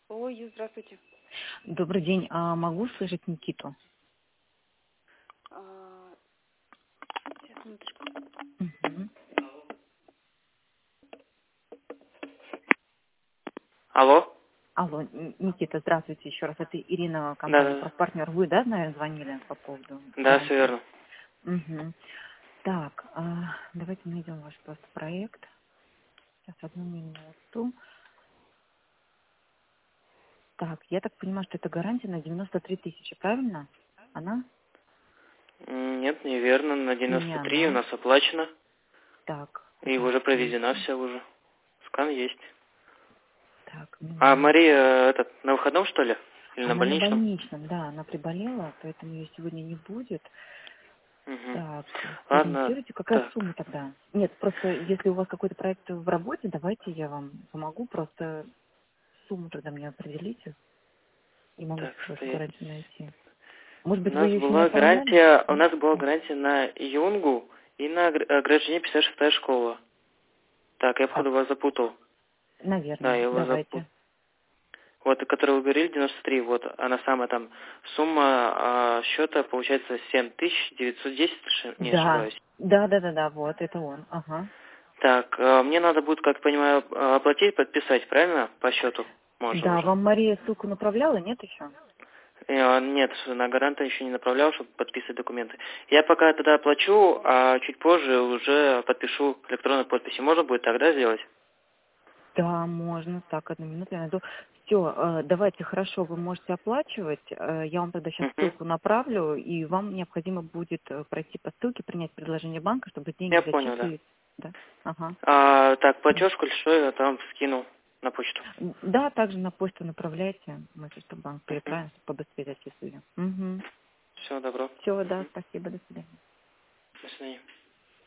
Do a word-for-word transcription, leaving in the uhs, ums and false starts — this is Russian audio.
Ой, здравствуйте. Добрый день. А могу слышать Никиту? А, сейчас, минуточку. Мгм. Алло? Алло, Н- Никита, здравствуйте еще раз. Это Ирина, Да, компания да, «Профпартнер». Вы, да, наверное, звонили по поводу да, все гарантии? верно. Угу. Так, а, давайте найдем ваш просто проект. Сейчас, одну минуту. Так, я так понимаю, что это гарантия на девяносто три тысячи, правильно? Она? М, Нет, неверно. На Не девяносто три у она. нас оплачено. Так, И уже проведена подождите. вся уже. Скан есть. Так, А минуту. Мария, э, этот, на выходном, что ли? Или на Она на больничном? больничном, да, она приболела, поэтому ее сегодня не будет. Угу. Так, Ладно, сориентируйте, какая так. сумма тогда? Нет, просто если у вас какой-то проект в работе, давайте я вам помогу, просто сумму тогда мне определите и могу Так, вашу стоять. гарантию найти. Может У быть, вы нас ее еще не была оформляли? гарантия, у Нет? нас была Да. гарантия на Юнгу и на огр- ограждение пятьдесят шестая школа. Так, я, походу, Так, вас запутал. Да, наверное, я вас запутал. давайте. Вот, о которой вы говорили, девяносто три, вот, она самая там, сумма а, счета получается семь тысяч девятьсот десять, если не Да, ошибаюсь. да, да, да, да, вот, это он, ага. Так, а, мне надо будет, как понимаю, а, оплатить, подписать, правильно, по счету? Можно Да, уже. вам Мария ссылку направляла, нет еще? Э, Нет, на гаранта еще не направлял, чтобы подписывать документы. Я пока тогда оплачу, а чуть позже уже подпишу электронной подписи. Можно будет тогда сделать? Да, можно. Так, одну минуту я найду. Все, давайте, хорошо, вы можете оплачивать. Э, Я вам тогда сейчас Угу. ссылку направлю, и вам необходимо будет э, пройти по ссылке, принять предложение банка, чтобы деньги Я понял, да. зачислились. Да, ага. А, так, Да. платеж кольцо я там скинул на почту. М, да, также на почту направляйте. Мы сейчас чтобы банк Угу. переправим, чтобы побыстрее зачислили. Угу. Все, добро. Все, да, спасибо, до свидания. До свидания.